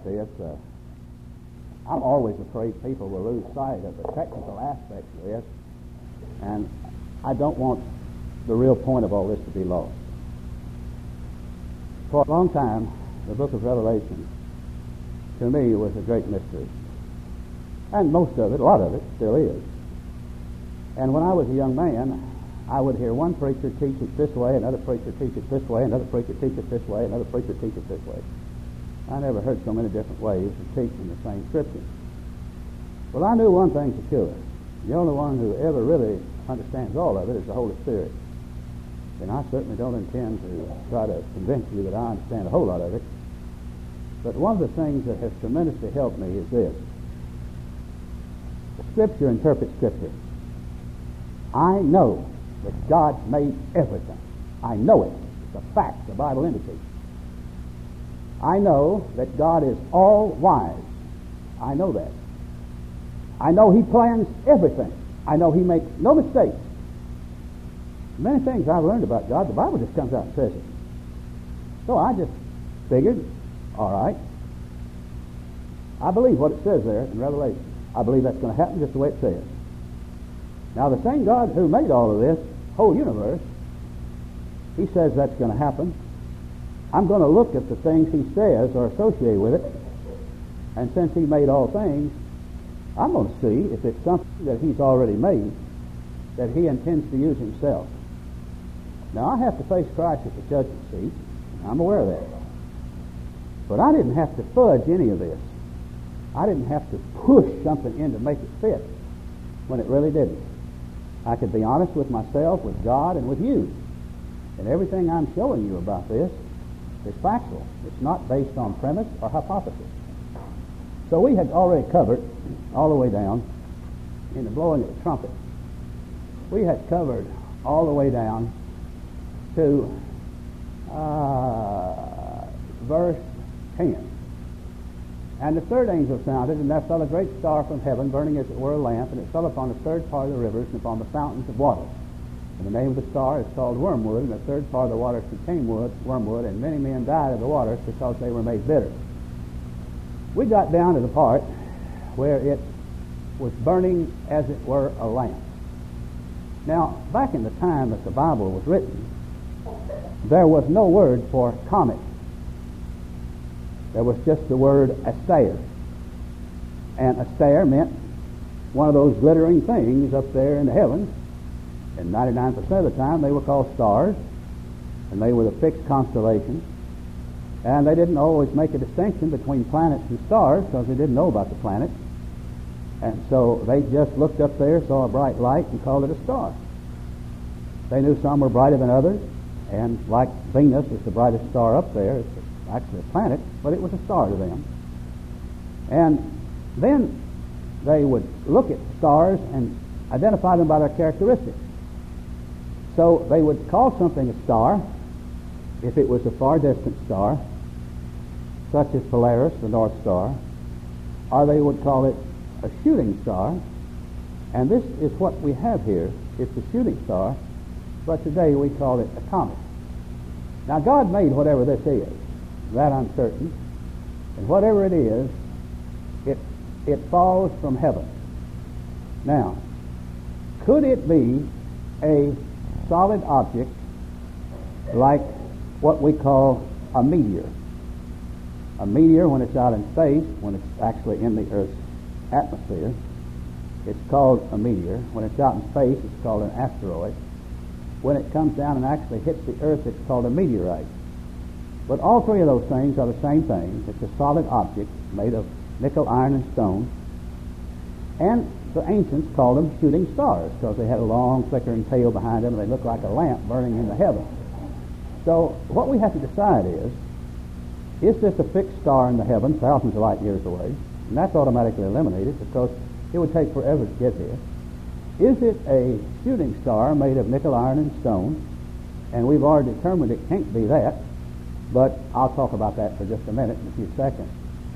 this, I'm always afraid people will lose sight of the technical aspects of this, and I don't want the real point of all this to be lost. For a long time, the book of Revelation, to me, was a great mystery. And most of it, a lot of it, still is. And when I was a young man, I would hear one preacher teach it this way, another preacher teach it this way, another preacher teach it this way, another preacher teach it this way. I never heard so many different ways of teaching the same scripture. Well, I knew one thing for sure. The only one who ever really understands all of it is the Holy Spirit. And I certainly don't intend to try to convince you that I understand a whole lot of it. But one of the things that has tremendously helped me is this. Scripture interprets Scripture. I know that God made everything. I know it. It's a fact the Bible indicates. I know that God is all-wise. I know that. I know He plans everything. I know He makes no mistakes. Many things I've learned about God, the Bible just comes out and says it. So I just figured, all right, I believe what it says there in Revelation. I believe that's going to happen just the way it says. Now, the same God who made all of this whole universe, He says that's going to happen. I'm going to look at the things He says are associated with it, and since He made all things, I'm going to see if it's something that He's already made that He intends to use Himself. Now, I have to face Christ at the judgment seat. I'm aware of that. But I didn't have to fudge any of this. I didn't have to push something in to make it fit when it really didn't. I could be honest with myself, with God, and with you. And everything I'm showing you about this is factual. It's not based on premise or hypothesis. So we had already covered, all the way down, in the blowing of the trumpet, we had covered all the way down to verse 10. And the third angel sounded, and there fell a great star from heaven, burning as it were a lamp, and it fell upon the third part of the rivers and upon the fountains of water. And the name of the star is called Wormwood, and the third part of the waters became wormwood, and many men died of the waters because they were made bitter. We got down to the part where it was burning as it were a lamp. Now, back in the time that the Bible was written, there was no word for comet. There was just the word aster. And aster meant one of those glittering things up there in the heavens. And 99% of the time they were called stars, and they were the fixed constellations. And they didn't always make a distinction between planets and stars because they didn't know about the planets. And so they just looked up there, saw a bright light, and called it a star. They knew some were brighter than others, and like Venus is the brightest star up there, it's actually a planet, but it was a star to them. And then they would look at stars and identify them by their characteristics. So they would call something a star if it was a far distant star, such as Polaris, the North Star, or they would call it a shooting star. And this is what we have here. It's a shooting star, but today we call it a comet. Now, God made whatever this is. That I'm certain. And whatever it is, it falls from heaven. Now, could it be a solid object like what we call a meteor? A meteor, when it's out in space, when it's actually in the Earth's atmosphere, it's called a meteor. When it's out in space, it's called an asteroid. When it comes down and actually hits the Earth, it's called a meteorite. But all three of those things are the same thing. It's a solid object made of nickel, iron, and stone. And the ancients called them shooting stars because they had a long flickering tail behind them and they looked like a lamp burning in the heavens. So what we have to decide is this a fixed star in the heavens thousands of light years away? And that's automatically eliminated because it would take forever to get here. Is it a shooting star made of nickel, iron, and stone? And we've already determined it can't be that. But I'll talk about that for just a minute, in a few seconds.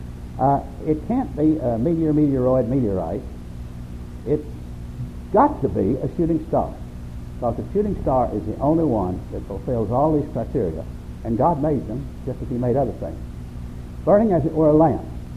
It can't be a meteor, meteoroid, meteorite. It's got to be a shooting star. Because a shooting star is the only one that fulfills all these criteria. And God made them just as He made other things. Burning as it were a lamp.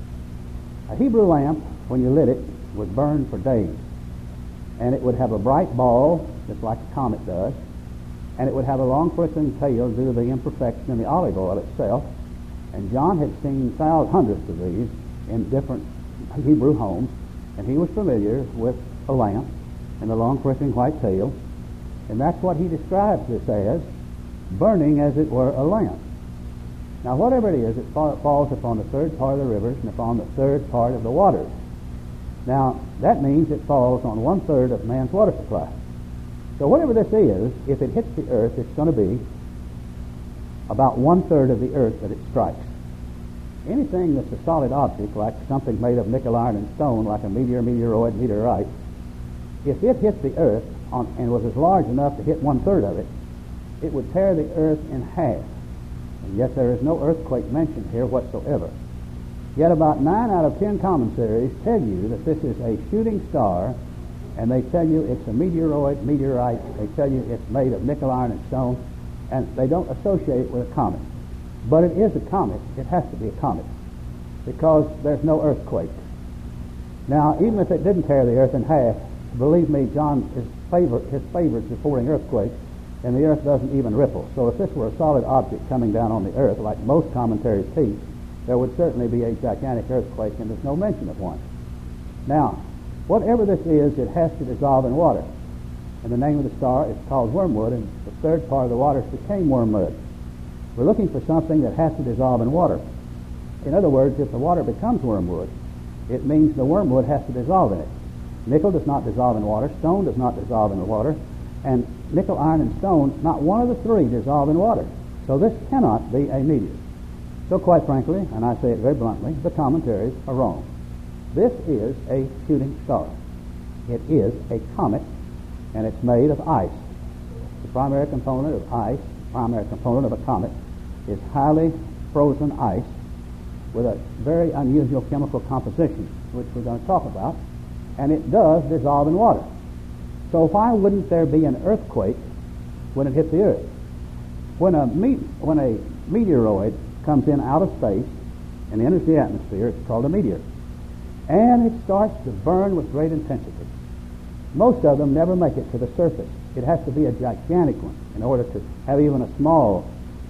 A Hebrew lamp, when you lit it, would burn for days. And it would have a bright ball, just like a comet does, and it would have a long flickering tail due to the imperfection in the olive oil itself. And John had seen hundreds of these in different Hebrew homes, and he was familiar with a lamp and the long flickering white tail, and that's what he describes this as, burning as it were a lamp. Now whatever it is, it falls upon the third part of the rivers and upon the third part of the waters. Now that means it falls on 1/3 of man's water supply. So whatever this is, if it hits the earth, it's going to be about 1/3 of the earth that it strikes. Anything that's a solid object, like something made of nickel, iron, and stone, like a meteor, meteoroid, meteorite, if it hit the earth and was as large enough to hit 1/3 of it, it would tear the earth in half. And yet there is no earthquake mentioned here whatsoever. Yet about 9 out of 10 commentaries tell you that this is a shooting star, and they tell you it's a meteoroid, meteorite. They tell you it's made of nickel, iron, and stone, and they don't associate it with a comet. But it is a comet. It has to be a comet, because there's no earthquake. Now, even if it didn't tear the earth in half, believe me, John, his favorite reporting earthquakes, and the earth doesn't even ripple. So if this were a solid object coming down on the earth, like most commentaries teach, there would certainly be a gigantic earthquake, and there's no mention of one. Now, whatever this is, it has to dissolve in water. And the name of the star is called wormwood, and the third part of the waters became wormwood. We're looking for something that has to dissolve in water. In other words, if the water becomes wormwood, it means the wormwood has to dissolve in it. Nickel does not dissolve in water, stone does not dissolve in the water, and nickel, iron, and stone, not one of the three dissolve in water. So this cannot be a meteor. So quite frankly, and I say it very bluntly, the commentaries are wrong. This is a shooting star. It is a comet, and it's made of ice. The primary component of ice, primary component of a comet, is highly frozen ice with a very unusual chemical composition, which we're going to talk about, and it does dissolve in water. So why wouldn't there be an earthquake when it hit the earth? When a meteoroid comes in out of space and enters the atmosphere, it's called a meteor. And it starts to burn with great intensity. Most of them never make it to the surface. It has to be a gigantic one in order to have even a small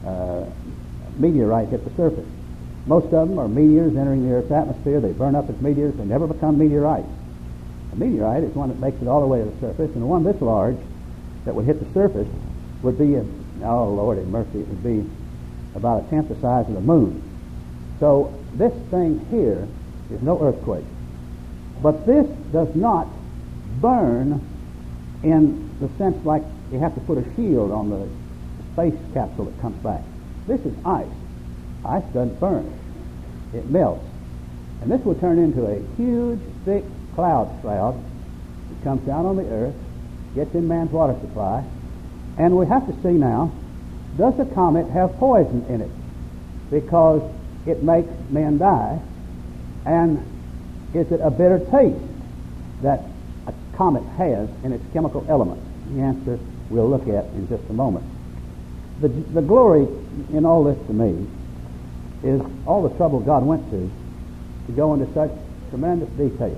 meteorite hit the surface. Most of them are meteors entering the Earth's atmosphere. They burn up as meteors. They never become meteorites. A meteorite is one that makes it all the way to the surface, and the one this large that would hit the surface would be, oh Lord have mercy, it would be about 1/10 the size of the moon. So this thing here is no earthquake. But this does not burn in the sense like you have to put a shield on the space capsule that comes back. This is ice. Ice doesn't burn. It melts. And this will turn into a huge, thick cloud shroud that comes down on the earth, gets in man's water supply, and we have to see now, does the comet have poison in it? Because it makes men die, and is it a bitter taste that a comet has in its chemical elements? The answer we'll look at in just a moment. The glory in all this to me is all the trouble God went to go into such tremendous detail.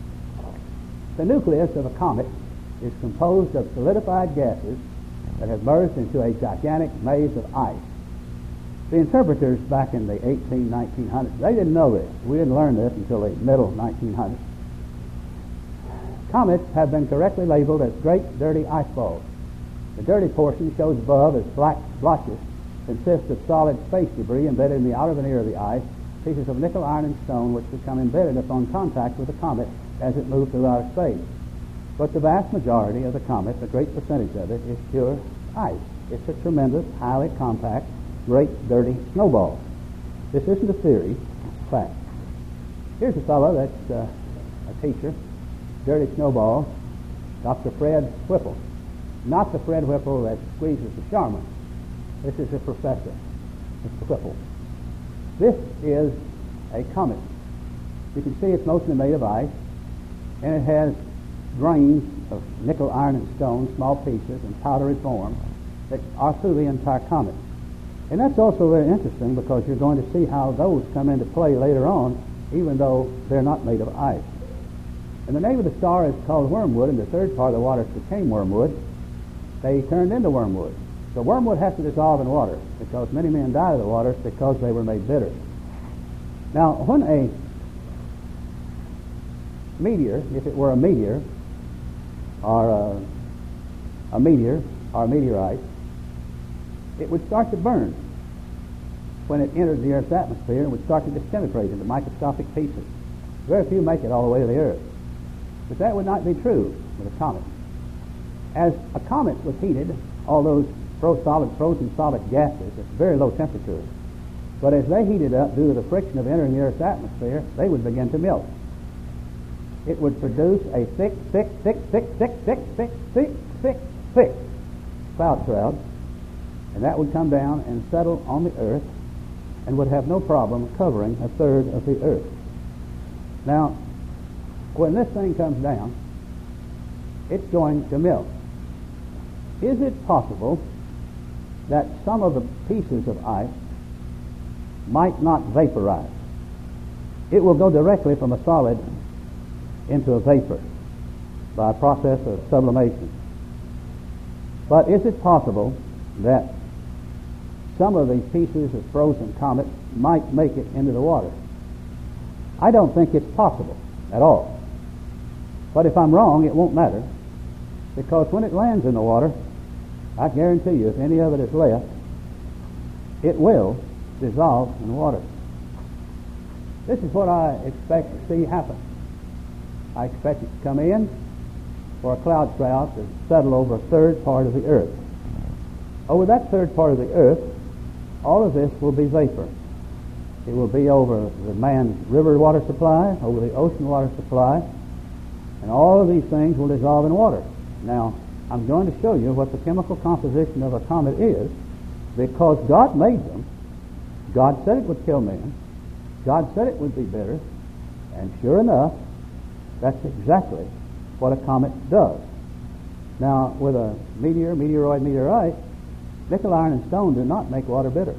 The nucleus of a comet is composed of solidified gases that have merged into a gigantic maze of ice. The interpreters back in the 1900s, they didn't know this. We didn't learn this until the middle 1900s. Comets have been correctly labeled as great dirty ice balls. The dirty portion shows above as black blotches, consists of solid space debris embedded in the outer veneer of the ice, pieces of nickel, iron, and stone which become embedded upon contact with the comet as it moves through outer space. But the vast majority of the comet, a great percentage of it, is pure ice. It's a tremendous, highly compact, great dirty snowball. This isn't a theory, it's a fact. Here's a fellow that's a teacher, dirty snowball, Dr. Fred Whipple. Not the Fred Whipple that squeezes the Charmin. This is a professor, Mr. Whipple. This is a comet. You can see it's mostly made of ice, and it has grains of nickel, iron, and stone, small pieces in powdery form that are through the entire comet. And that's also very interesting because you're going to see how those come into play later on even though they're not made of ice. And the name of the star is called wormwood, and the third part of the waters became wormwood. They turned into wormwood. So wormwood has to dissolve in water, because many men died of the waters because they were made bitter. Now, when a meteor, if it were a meteor, or a meteor, or a meteorite, it would start to burn when it entered the Earth's atmosphere and would start to disintegrate into microscopic pieces. Very few make it all the way to the Earth. But that would not be true with a comet. As a comet was heated, all those frozen solid gases at very low temperatures, but as they heated up due to the friction of entering the Earth's atmosphere, they would begin to melt. It would produce a thick cloud shroud, and that would come down and settle on the Earth and would have no problem covering a third of the Earth. Now, when this thing comes down, it's going to melt. Is it possible that some of the pieces of ice might not vaporize? It will go directly from a solid into a vapor by a process of sublimation. But is it possible that some of these pieces of frozen comet might make it into the water? I don't think it's possible at all. But if I'm wrong, it won't matter, because when it lands in the water, I guarantee you, if any of it is left, it will dissolve in water. This is what I expect to see happen. I expect it to come in for a cloud shroud to settle over a third part of the Earth. Over that third part of the Earth, all of this will be vapor. It will be over the man's river water supply, over the ocean water supply, and all of these things will dissolve in water. Now, I'm going to show you what the chemical composition of a comet is, because God made them. God said it would kill men. God said it would be bitter. And sure enough, that's exactly what a comet does. Now, with a meteor, meteoroid, meteorite, nickel, iron, and stone do not make water bitter.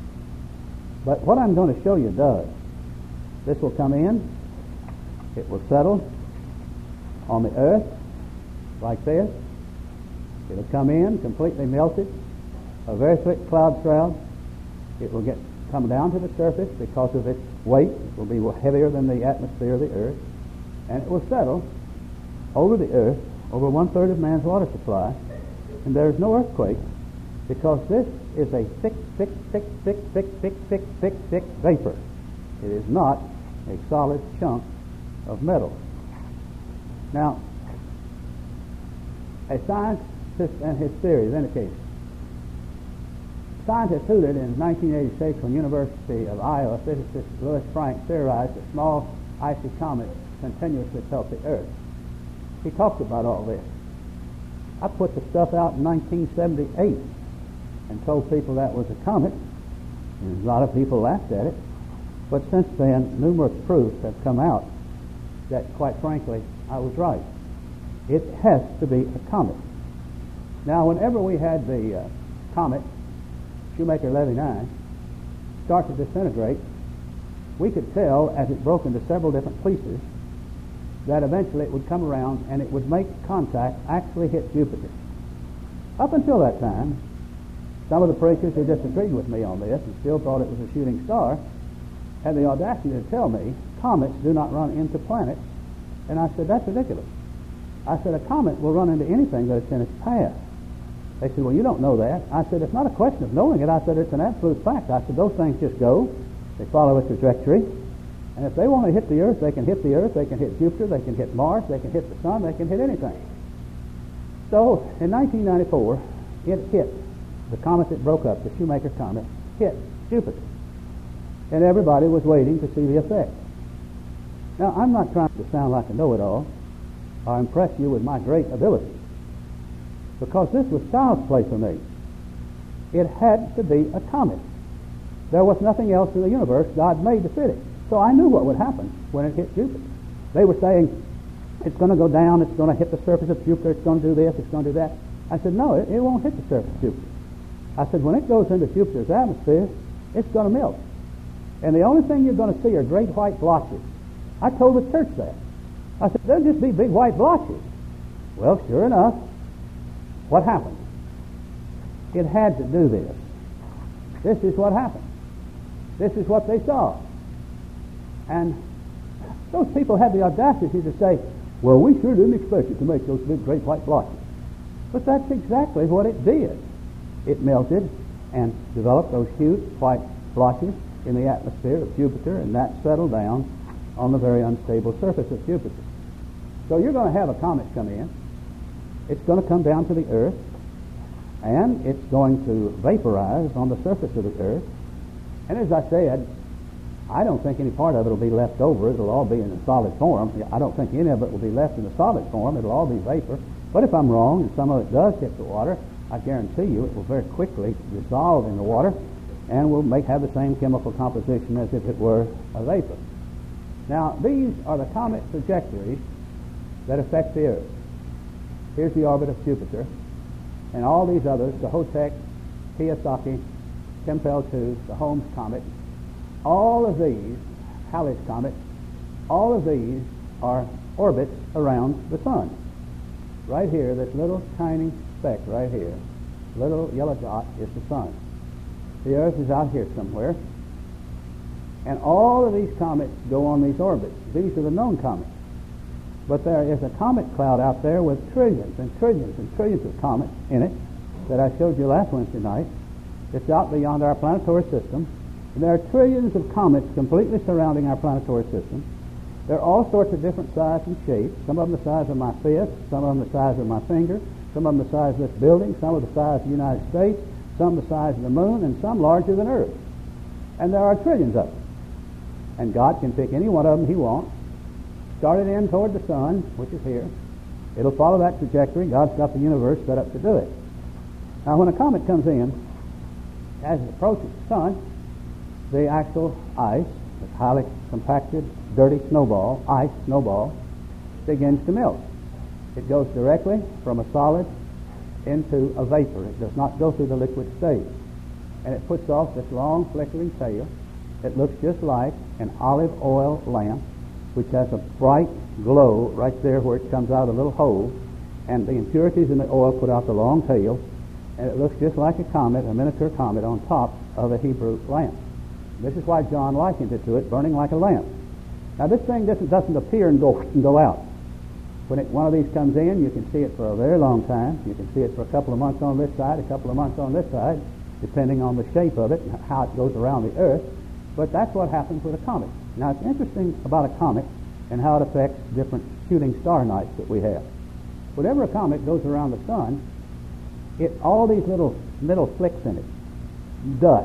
But what I'm going to show you does. This will come in. It will settle on the Earth like this. It'll come in completely melted, a very thick cloud shroud. It will come down to the surface because of its weight. It will be heavier than the atmosphere of the Earth, and it will settle over the Earth, over 1/3 of man's water supply, and there is no earthquake, because this is a thick vapor. It is not a solid chunk of metal. Now, a scientist and his theories indicate. Scientists hooted in 1986 when University of Iowa physicist Louis Frank theorized that small icy comets continuously pelt the Earth. He talked about all this. I put the stuff out in 1978 and told people that was a comet, and a lot of people laughed at it. But since then, numerous proofs have come out that, quite frankly, I was right. It has to be a comet. Now, whenever we had the comet Shoemaker-Levy 9 start to disintegrate, we could tell as it broke into several different pieces that eventually it would come around and it would make contact, actually hit Jupiter. Up until that time, some of the preachers who disagreed with me on this and still thought it was a shooting star had the audacity to tell me comets do not run into planets, and I said, that's ridiculous. I said, a comet will run into anything that it's in its path. They said, well, you don't know that. I said, it's not a question of knowing it. I said, it's an absolute fact. I said, those things just go. They follow a trajectory. And if they want to hit the Earth, they can hit the Earth, they can hit Jupiter, they can hit Mars, they can hit the Sun, they can hit anything. So, in 1994, it hit. The comet that broke up, the Shoemaker comet, hit Jupiter. And everybody was waiting to see the effect. Now, I'm not trying to sound like a know-it-all or impress you with my great ability, because this was child's play for me. It had to be a comet. There was nothing else in the universe God made to fit it. So I knew what would happen when it hit Jupiter. They were saying, it's going to go down, it's going to hit the surface of Jupiter, it's going to do this, it's going to do that. I said, no, it won't hit the surface of Jupiter. I said, when it goes into Jupiter's atmosphere, it's going to melt. And the only thing you're going to see are great white blotches. I told the church that. I said, there'll just be big white blotches. Well, sure enough, what happened? It had to do this. This is what happened. This is what they saw. And those people had the audacity to say, well, we sure didn't expect it to make those big, great white blotches. But that's exactly what it did. It melted and developed those huge white blotches in the atmosphere of Jupiter, and that settled down on the very unstable surface of Jupiter. So you're going to have a comet come in. It's going to come down to the Earth, and it's going to vaporize on the surface of the Earth. And as I said, I don't think any part of it will be left over. It'll all be in a solid form. I don't think any of it will be left in a solid form. It'll all be vapor. But if I'm wrong and some of it does hit the water, I guarantee you it will very quickly dissolve in the water and will have the same chemical composition as if it were a vapor. Now, these are the comet trajectories that affect the Earth. Here's the orbit of Jupiter, and all these others, the Hotek, Kiyosaki, Tempel-2, the Holmes comet, all of these, Halley's comet, all of these are orbits around the sun. Right here, this little tiny speck right here, little yellow dot is the sun. The Earth is out here somewhere, and all of these comets go on these orbits. These are the known comets. But there is a comet cloud out there with trillions and trillions and trillions of comets in it that I showed you last Wednesday night. It's out beyond our planetary system. And there are trillions of comets completely surrounding our planetary system. They're all sorts of different sizes and shapes. Some of them the size of my fist, some of them the size of my finger, some of them the size of this building, some of the size of the United States, some the size of the moon, and some larger than Earth. And there are trillions of them. And God can pick any one of them He wants, start it in toward the sun, which is here. It'll follow that trajectory. God's got the universe set up to do it. Now, when a comet comes in, as it approaches the sun, the actual ice, this highly compacted, dirty snowball, ice snowball, begins to melt. It goes directly from a solid into a vapor. It does not go through the liquid stage. And it puts off this long flickering tail. It looks just like an olive oil lamp, which has a bright glow right there where it comes out a little hole, and the impurities in the oil put out the long tail, and it looks just like a comet, a miniature comet on top of a Hebrew lamp. This is why John likened it to it, burning like a lamp. Now this thing doesn't appear and go out. When one of these comes in, you can see it for a very long time. You can see it for a couple of months on this side, a couple of months on this side, depending on the shape of it and how it goes around the Earth. But that's what happens with a comet. Now it's interesting about a comet and how it affects different shooting star nights that we have. Whenever a comet goes around the sun, all these little flicks in it, dust,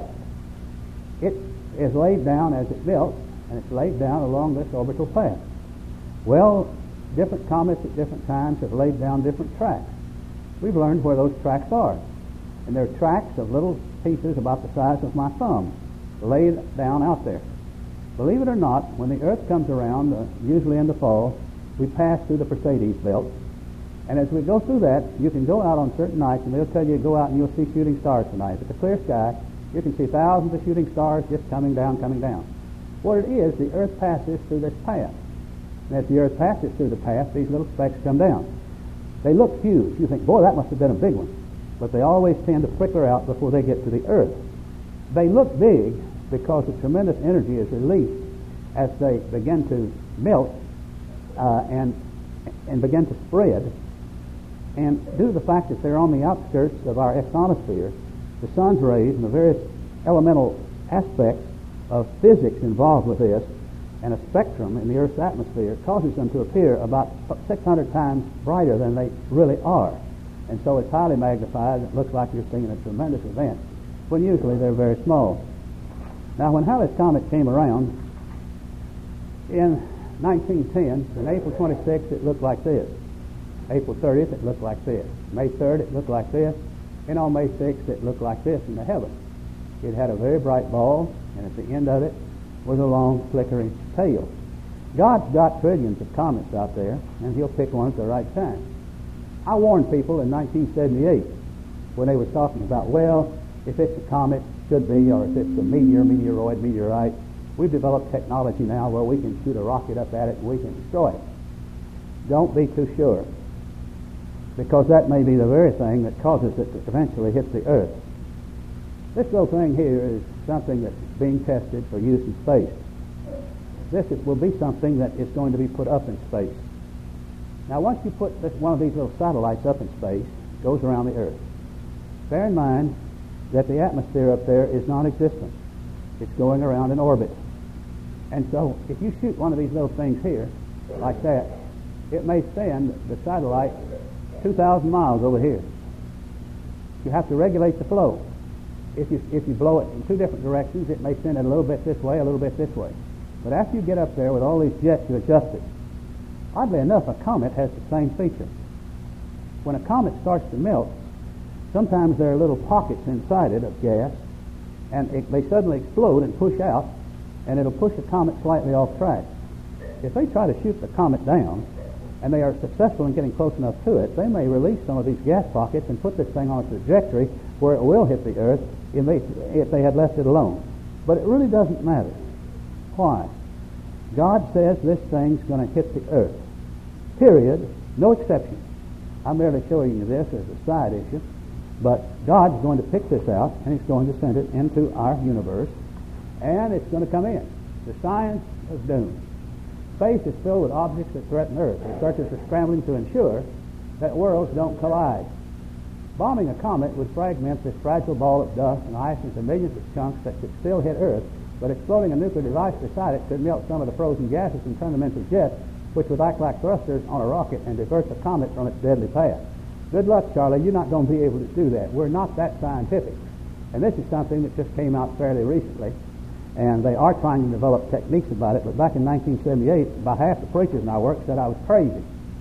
it is laid down as it melts, and it's laid down along this orbital path. Well, different comets at different times have laid down different tracks. We've learned where those tracks are. And they're tracks of little pieces about the size of my thumb laid down out there. Believe it or not, when the Earth comes around, usually in the fall, we pass through the Perseids belt. And as we go through that, you can go out on certain nights, and they'll tell you to go out and you'll see shooting stars tonight. With the clear sky, you can see thousands of shooting stars just coming down, coming down. What it is, the Earth passes through this path. And as the Earth passes through the path, these little specks come down. They look huge. You think, boy, that must have been a big one. But they always tend to flicker out before they get to the Earth. They look big because a tremendous energy is released as they begin to melt and begin to spread. And due to the fact that they're on the outskirts of our exonosphere, the sun's rays and the various elemental aspects of physics involved with this, and a spectrum in the Earth's atmosphere causes them to appear about 600 times brighter than they really are. And so it's highly magnified. It looks like you're seeing a tremendous event, when usually they're very small. Now, when Halley's Comet came around in 1910, on April 26th, it looked like this. April 30th, it looked like this. May 3rd, it looked like this. And on May 6th, it looked like this in the heavens. It had a very bright ball, and at the end of it was a long flickering tail. God's got trillions of comets out there, and He'll pick one at the right time. I warned people in 1978 when they were talking about, well, if it's a comet, should be, or if it's a meteoroid, meteorite, We've developed technology now where we can shoot a rocket up at it and we can destroy it. Don't be too sure, because that may be the very thing that causes it to eventually hit the Earth. This little thing here is something that's being tested for use in space. Will be something that is going to be put up in space. Now, once you put one of these little satellites up in space, it goes around the Earth. Bear in mind that the atmosphere up there is non-existent. It's going around in orbit. And so, if you shoot one of these little things here, like that, it may send the satellite 2,000 miles over here. You have to regulate the flow. If you blow it in two different directions, it may send it a little bit this way, a little bit this way. But after you get up there with all these jets, you adjust it. Oddly enough, a comet has the same feature. When a comet starts to melt, sometimes there are little pockets inside it of gas, and they suddenly explode and push out, and it'll push the comet slightly off track. If they try to shoot the comet down, and they are successful in getting close enough to it, they may release some of these gas pockets and put this thing on a trajectory where it will hit the Earth if they had left it alone. But it really doesn't matter. Why? God says this thing's going to hit the Earth. Period. No exception. I'm merely showing you this as a side issue, but God's going to pick this out, and He's going to send it into our universe, and it's going to come in. The science of doom. Space is filled with objects that threaten Earth. Researchers are scrambling to ensure that worlds don't collide. Bombing a comet would fragment this fragile ball of dust and ice into millions of chunks that could still hit Earth, but exploding a nuclear device beside it could melt some of the frozen gases and turn them into jets, which would act like thrusters on a rocket and divert the comet from its deadly path. Good luck, Charlie. You're not going to be able to do that. We're not that scientific. And this is something that just came out fairly recently, and they are trying to develop techniques about it. But back in 1978, about half the preachers in our work said I was crazy.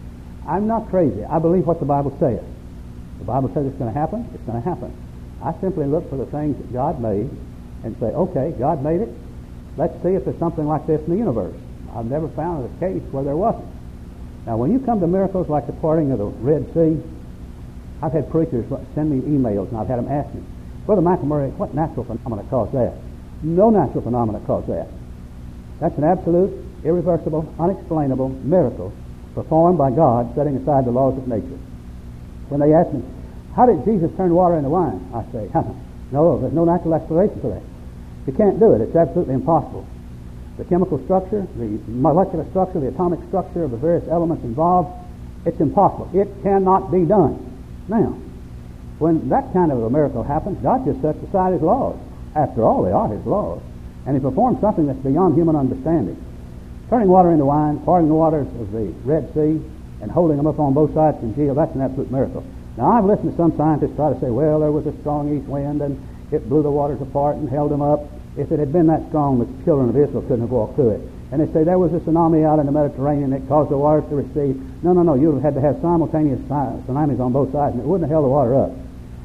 I'm not crazy. I believe what the Bible says. The Bible says it's going to happen. It's going to happen. I simply look for the things that God made and say, okay, God made it. Let's see if there's something like this in the universe. I've never found a case where there wasn't. Now, when you come to miracles like the parting of the Red Sea, I've had preachers send me emails, and I've had them ask me, Brother McElmurray, what natural phenomena caused that? No natural phenomena caused that. That's an absolute, irreversible, unexplainable miracle performed by God, setting aside the laws of nature. When they ask me, how did Jesus turn water into wine? I say, no, there's no natural explanation for that. You can't do it. It's absolutely impossible. The chemical structure, the molecular structure, the atomic structure of the various elements involved, it's impossible. It cannot be done. Now, when that kind of a miracle happens, God just sets aside His laws. After all, they are His laws. And He performs something that's beyond human understanding. Turning water into wine, parting the waters of the Red Sea, and holding them up on both sides in congeal, that's an absolute miracle. Now, I've listened to some scientists try to say, well, there was a strong east wind, and it blew the waters apart and held them up. If it had been that strong, the children of Israel couldn't have walked through it. And they say there was a tsunami out in the Mediterranean that caused the waters to recede. No, you would have had to have simultaneous tsunamis on both sides, and it wouldn't have held the water up.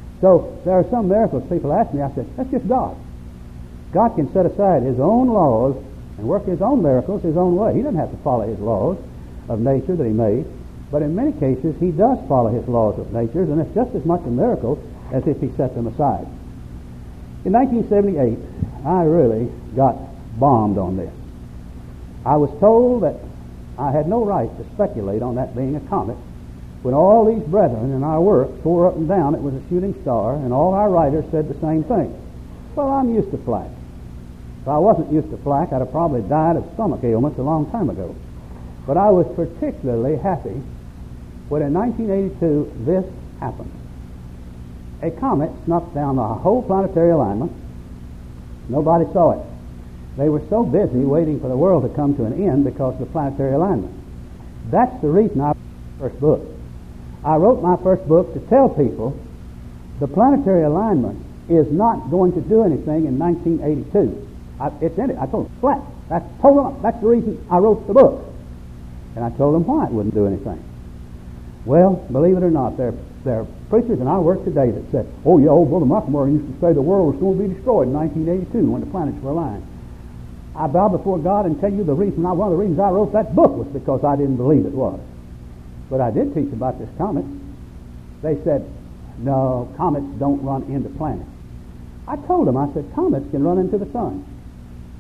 So there are some miracles people ask me. I said, that's just God. God can set aside His own laws and work His own miracles His own way. He doesn't have to follow His laws of nature that He made. But in many cases, He does follow His laws of nature, and it's just as much a miracle as if He set them aside. In 1978, I really got bombed on this. I was told that I had no right to speculate on that being a comet, when all these brethren in our work swore up and down it was a shooting star, and all our writers said the same thing. Well, I'm used to flack. If I wasn't used to flack, I'd have probably died of stomach ailments a long time ago. But I was particularly happy when in 1982 this happened. A comet snuffed down the whole planetary alignment. Nobody saw it. They were so busy waiting for the world to come to an end because of the planetary alignment. That's the reason I wrote my first book. I wrote my first book to tell people the planetary alignment is not going to do anything in 1982. It's in it. I told them flat. That's the reason I wrote the book. And I told them why it wouldn't do anything. Well, believe it or not, there are preachers in our work today that said, oh yeah, old Brother McElmurray used to say the world was going to be destroyed in 1982 when the planets were aligned. I bow before God and tell you one of the reasons I wrote that book was because I didn't believe it was. But I did teach about this comet. They said, no, comets don't run into planets. I told them, I said, comets can run into the sun.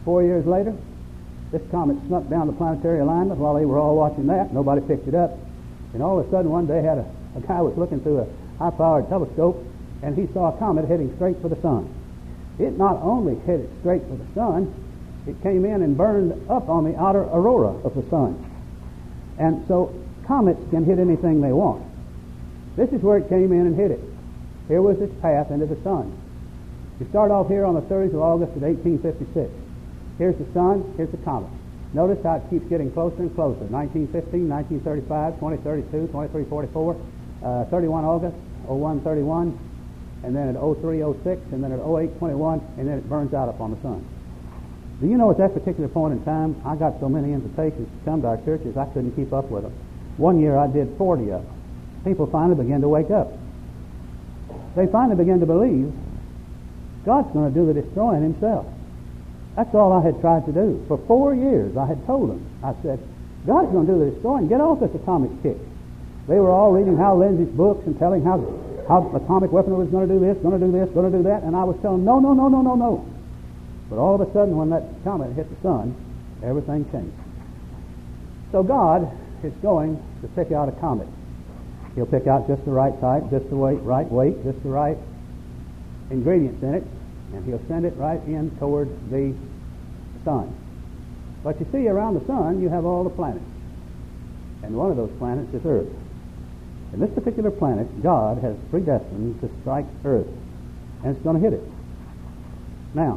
4 years later, this comet snuck down the planetary alignment while they were all watching that. Nobody picked it up. And all of a sudden one day a guy was looking through a high-powered telescope, and he saw a comet heading straight for the sun. It not only headed straight for the sun, it came in and burned up on the outer aurora of the sun. And so comets can hit anything they want. This is where it came in and hit it. Here was its path into the sun. You start off here on the 30th of August of 1856. Here's the sun, here's the comet. Notice how it keeps getting closer and closer. 1915, 1935, 2032, 2344, 31 August, 0131, and then at 0306, and then at 0821, and then it burns out upon the sun. Do you know at that particular point in time, I got so many invitations to come to our churches, I couldn't keep up with them. One year I did 40 of them. People finally began to wake up. They finally began to believe God's going to do the destroying himself. That's all I had tried to do. For 4 years I had told them, I said, God's going to do the destroying. Get off this atomic kick. They were all reading Hal Lindsey's books and telling how atomic weaponry was going to do this, going to do this, going to do that, and I was telling them, no. But all of a sudden when that comet hit the sun, everything changed. So God is going to pick out a comet. He'll pick out just the right type, just the right weight, just the right ingredients in it, and he'll send it right in toward the sun. But you see, around the sun you have all the planets, and one of those planets is Earth. And this particular planet, God has predestined to strike Earth, and it's going to hit it. Now,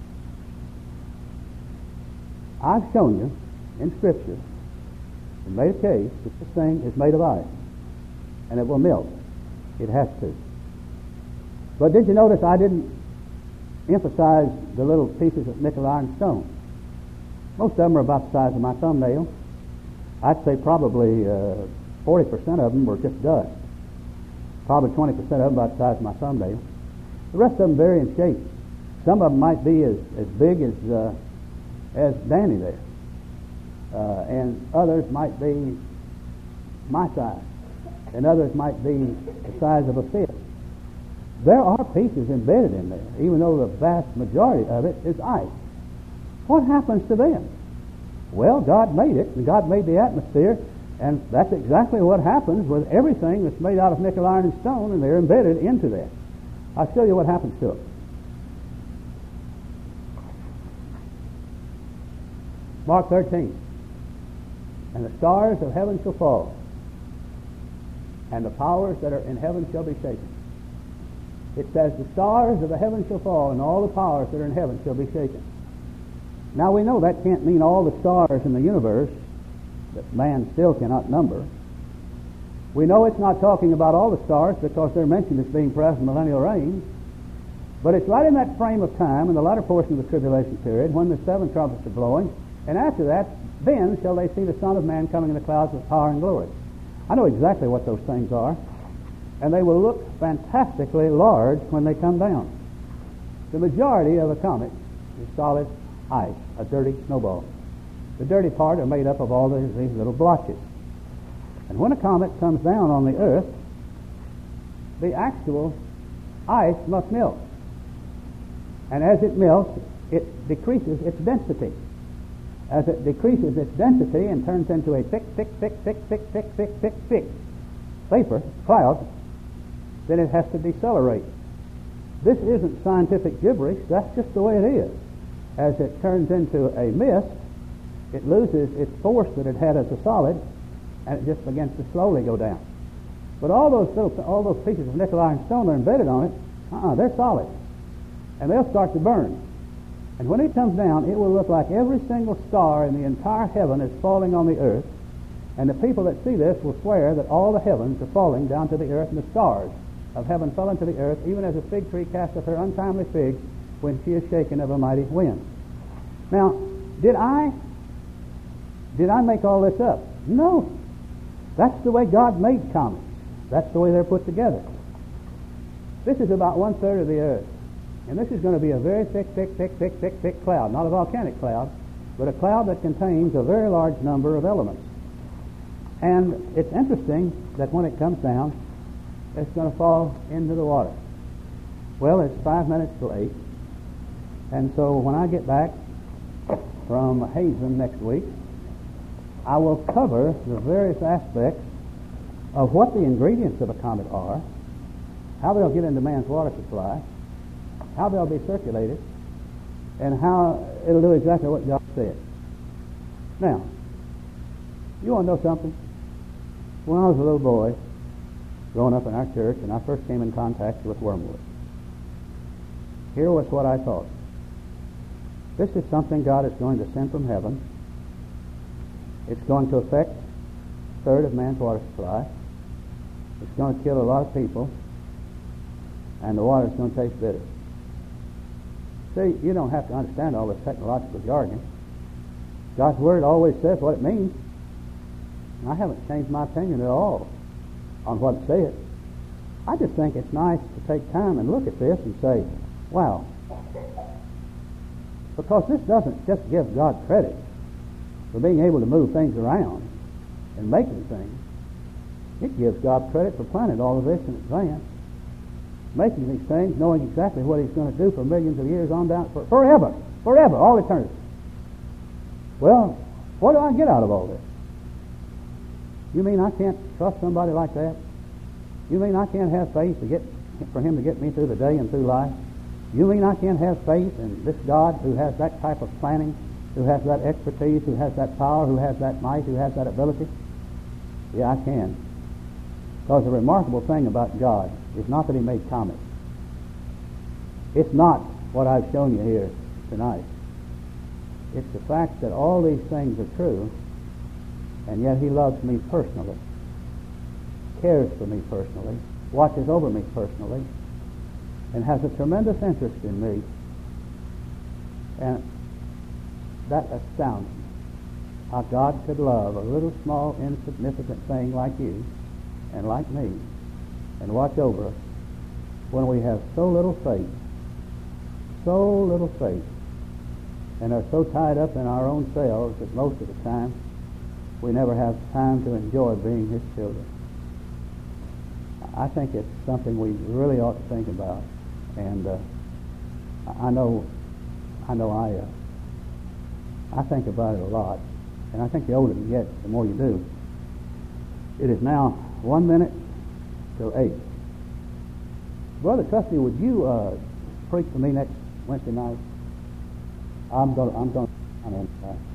I've shown you in Scripture and made a case that this thing is made of ice, and it will melt. It has to. But did you notice I didn't emphasize the little pieces of nickel iron stone? Most of them are about the size of my thumbnail. I'd say probably 40% of them were just dust. Probably 20% of them about the size of my thumbnail. The rest of them vary in shape. Some of them might be as big as Danny there. And others might be my size. And others might be the size of a fist. There are pieces embedded in there, even though the vast majority of it is ice. What happens to them? Well, God made it, and God made the atmosphere, and that's exactly what happens with everything that's made out of nickel, iron, and stone, and they're embedded into that. I'll show you what happens to them. Mark 13. And the stars of heaven shall fall, and the powers that are in heaven shall be shaken. It says, the stars of the heaven shall fall, and all the powers that are in heaven shall be shaken. Now we know that can't mean all the stars in the universe that man still cannot number. We know it's not talking about all the stars because they're mentioned as being present in millennial reign. But it's right in that frame of time, in the latter portion of the tribulation period, when the seven trumpets are blowing, and after that, then shall they see the Son of Man coming in the clouds with power and glory. I know exactly what those things are, and they will look fantastically large when they come down. The majority of a comet is solid ice, a dirty snowball. The dirty part are made up of all these little blotches. And when a comet comes down on the Earth, the actual ice must melt. And as it melts, it decreases its density. As it decreases its density and turns into a thick vapor, cloud, then it has to decelerate. This isn't scientific gibberish, that's just the way it is. As it turns into a mist, it loses its force that it had as a solid, and it just begins to slowly go down. But all those pieces of nickel, iron, stone that are embedded on it, they're solid. And they'll start to burn. And when it comes down, it will look like every single star in the entire heaven is falling on the earth. And the people that see this will swear that all the heavens are falling down to the earth, and the stars of heaven fell into the earth, even as a fig tree casteth her untimely figs when she is shaken of a mighty wind. Now, did I make all this up? No. That's the way God made comets. That's the way they're put together. This is about 1/3 of the earth. And this is going to be a very thick cloud. Not a volcanic cloud, but a cloud that contains a very large number of elements. And it's interesting that when it comes down, it's going to fall into the water. Well, it's 5 minutes till 8. And so when I get back, from Hazen next week, I will cover the various aspects of what the ingredients of a comet are, how they'll get into man's water supply, how they'll be circulated, and how it'll do exactly what God said. Now, you want to know something? When I was a little boy, growing up in our church, and I first came in contact with wormwood, here was what I thought. This is something God is going to send from heaven. It's going to affect a third of man's water supply. It's going to kill a lot of people, and the water's going to taste bitter. See, you don't have to understand all this technological jargon. God's Word always says what it means. And I haven't changed my opinion at all on what it says. I just think it's nice to take time and look at this and say, wow. Because this doesn't just give God credit for being able to move things around and making things. It gives God credit for planning all of this in advance, making these things, knowing exactly what He's going to do for millions of years on down, forever, all eternity. Well, what do I get out of all this? You mean I can't trust somebody like that? You mean I can't have faith for Him to get me through the day and through life? You mean I can't have faith in this God who has that type of planning, who has that expertise, who has that power, who has that might, who has that ability? Yeah, I can. Because the remarkable thing about God is not that He made comets. It's not what I've shown you here tonight. It's the fact that all these things are true, and yet He loves me personally, cares for me personally, watches over me personally, and has a tremendous interest in me. And that astounds me, how God could love a little small insignificant thing like you and like me and watch over us when we have so little faith, and are so tied up in our own selves that most of the time we never have time to enjoy being His children. I think it's something we really ought to think about, and I know I think about it a lot, and I think the older you get, the more you do. It is now 1 minute till 8. Brother Trustee, would you preach for me next Wednesday night? I'm going to